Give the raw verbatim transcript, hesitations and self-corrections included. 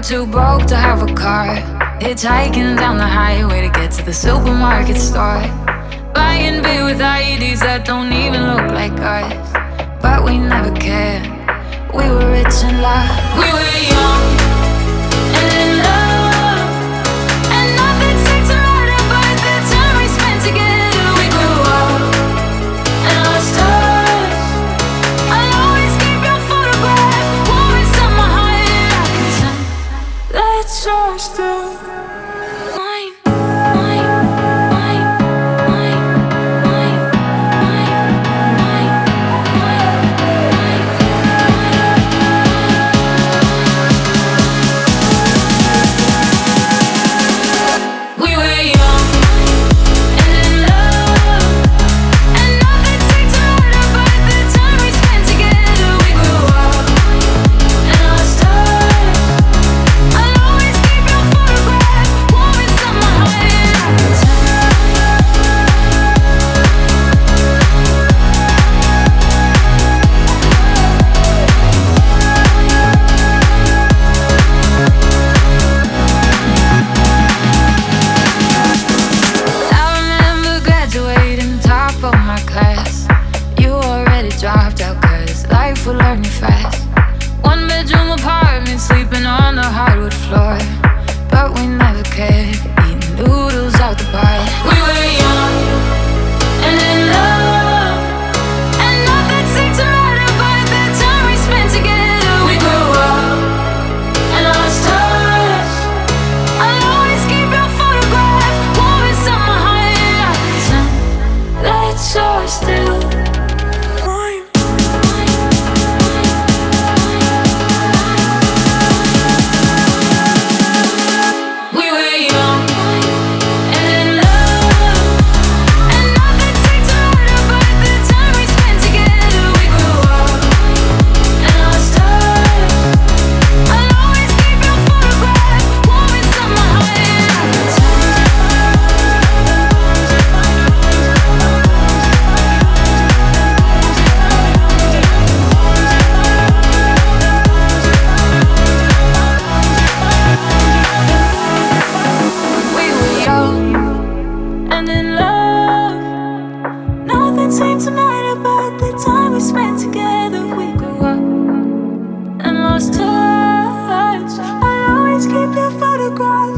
too broke to have a car. Hitchhiking down the highway to get to the supermarket store. Buying beer with I E Ds that don't even look like us. But we never cared. We were rich in love. We were young and in love, and nothing seemed to matter but the time we spent together. We grew up and lost touch. I'll always keep your photograph warm inside my heart, and I can send that yours through. Dropped out cause life will learn you fast. One bedroom apartment, sleeping on the hardwood floor. But we never cared, eating noodles out the bar. We were young and in love, and nothing seemed to matter but the time we spent together. We grew up and lost touch. I'll always keep your photograph warm inside my heart, and I can send that yours still. Seemed to matter about the time we spent together. We grew up and lost touch. I'll always keep your photograph